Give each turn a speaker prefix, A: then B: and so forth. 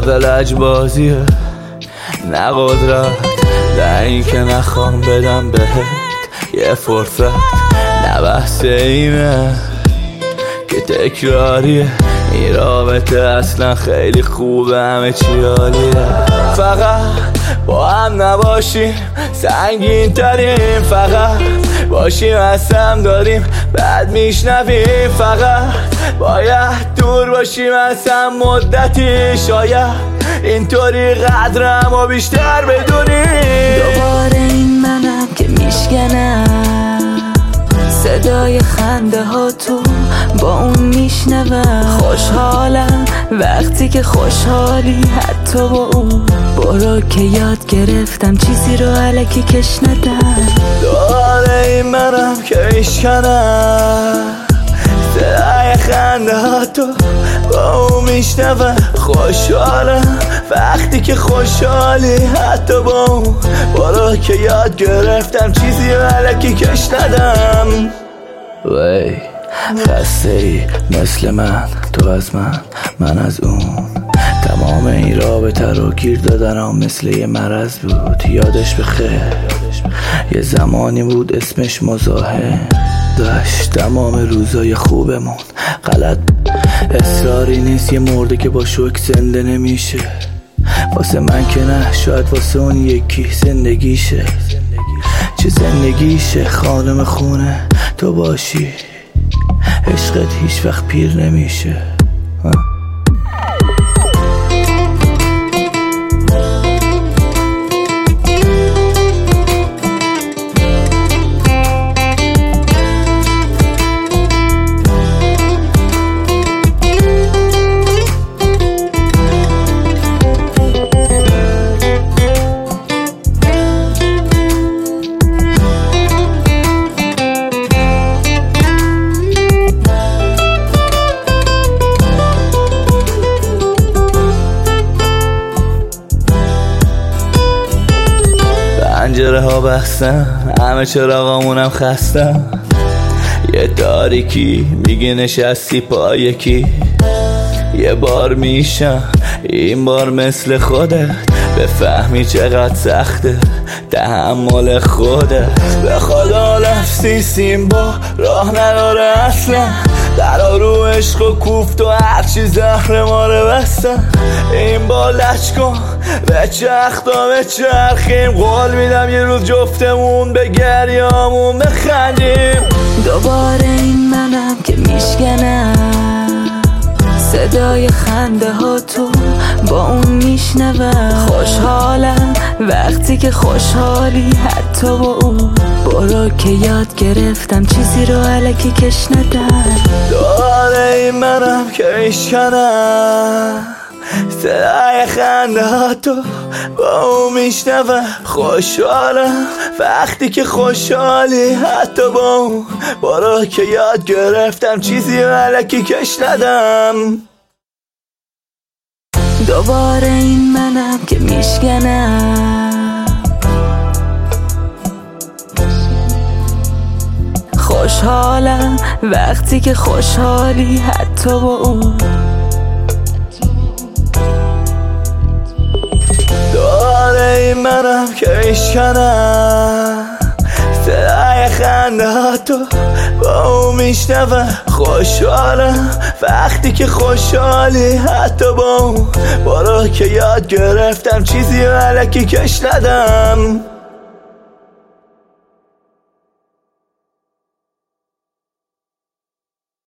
A: لجبازیه نه قدرت، نه این که نخوام بدم بهت یه فرصت، نه بحث اینه که تکراریه این رابطه اصلا خیلی خوبه، همه چی عالیه. فقط با هم نباشیم سنگین تریم، فقط باشیم هستم داریم بعد میشنویم، فقط باید دور باشیم هستم مدتی، شاید اینطوری قدرم و بیشتر بدونیم.
B: دوباره این منم که میشکنم صدای خنده ها تو با اون میشنوم، خوشحالم وقتی که خوشحالی حتی با اون، برو که یاد گرفتم چیزی رو الکی کش ندم.
A: دوباره این منم که میشکنم صدای خنده ها تو با اون میشنوم، خوشحالم وقتی که خوشحالی حتی با اون، برو که یاد گرفتم چیزی رو الکی کش ندم. وی خسته ای مثل من، تو از من از اون، تمام این رابطه رو گیر دادنم مثل یه مرض بود. یادش بخیر یه زمانی بود اسمش مزاحم داشت، تمام روزای خوبمون غلط اصراری نیست، یه مرده که با شوک زنده نمیشه، واسه من که نه شاید واسه اون یکی زندگیشه. چه زندگیشه خانم خونه تو باشی، عشقت هیچ وقت پیر نمیشه. پنجره ها بستم، همه چراغامونم خستم، یه تاریکی میگه نشستی پا یکی، یه بار میشم این بار مثل خودت، بفهمی چقدر سخته تحمل خودت. به خدا لفظی سیمبا راه نداره اصلا، در رو عشق و کوفت و هرچی زهر ماره بستن، این با لچ کن به چختا به چرخیم، قول میدم یه روز جفتمون به گریامون بخندیم.
B: دوباره این منم که میشکنم صدای خنده ها تو با اون میشنوم، خوشحالم وقتی که خوشحالی حتی با اون، برو که یاد گرفتم چیزی رو الکی کش ندم.
A: دوباره این منم که میشکنم صدای خنده ها تو با اون میشنوم، خوشحالم وقتی که خوشحالی حتی با اون، برو که یاد گرفتم چیزی رو الکی کش ندم.
B: دوباره این منم که میشکنم خوشحالم وقتی که خوشحالی حتی با اون،
A: دوباره این منم که میشکنم صدای خنده ها تو با اون میشنوم، خوشحالم وقتی که خوشحالی حتی با اون، برو که یاد گرفتم چیزی رو الکی کش ندم.